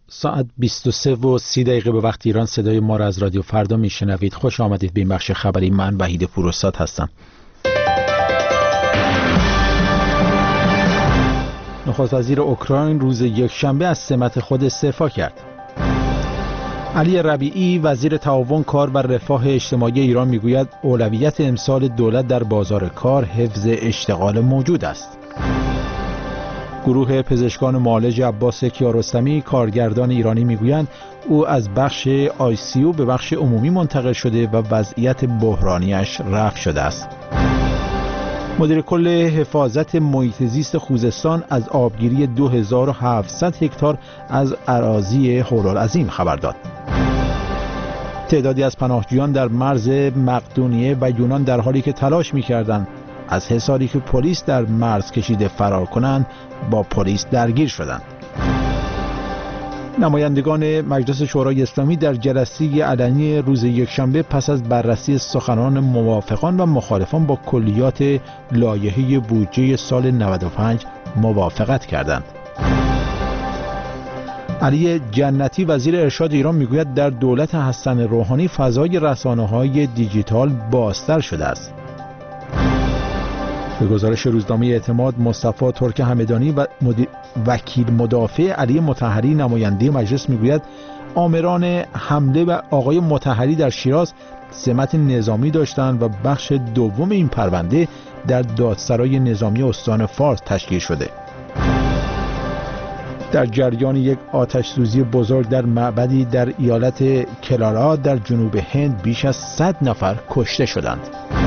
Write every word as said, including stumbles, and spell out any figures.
ساعت بیست و سه و سی دقیقه به وقت ایران صدای ما را از رادیو فردا میشنوید. خوش آمدید به این بخش خبری. من وحید پوراستاد هستم. نخست وزیر اوکراین روز یکشنبه از سمت خود استعفا کرد. علی ربیعی وزیر تعاون، کار و رفاه اجتماعی ایران میگوید اولویت امسال دولت در بازار کار حفظ اشتغال موجود است. گروه پزشکان معالج عباس کیارستمی، کارگردان ایرانی، میگویند او از بخش آی سی یو به بخش عمومی منتقل شده و وضعیت بحرانیش رفع شده است. مدیر کل حفاظت محیط زیست خوزستان از آبگیری دو هزار و هفتصد هکتار از اراضی هورالعظیم خبر داد. تعدادی از پناهجویان در مرز مقدونیه و یونان در حالی که تلاش می‌کردند از حصاری که پلیس در مرز کشیده فرار کنند با پلیس درگیر شدند. نمایندگان مجلس شورای اسلامی در جلسه علنی روز یکشنبه پس از بررسی سخنان موافقان و مخالفان با کلیات لایحه بودجه سال نود و پنج موافقت کردند. علی جنتی وزیر ارشاد ایران میگوید در دولت حسن روحانی فضای رسانه‌های دیجیتال بازتر شده است. به گزارش روزنامه اعتماد، مصطفی ترک همدانی و وکیل مدافع علی مطهری نماینده مجلس میگوید آمران حمله و آقای مطهری در شیراز سمت نظامی داشتند و بخش دوم این پرونده در دادسرای نظامی استان فارس تشکیل شده. در جریان یک آتش سوزی بزرگ در معبدی در ایالت کلالا در جنوب هند بیش از صد نفر کشته شدند.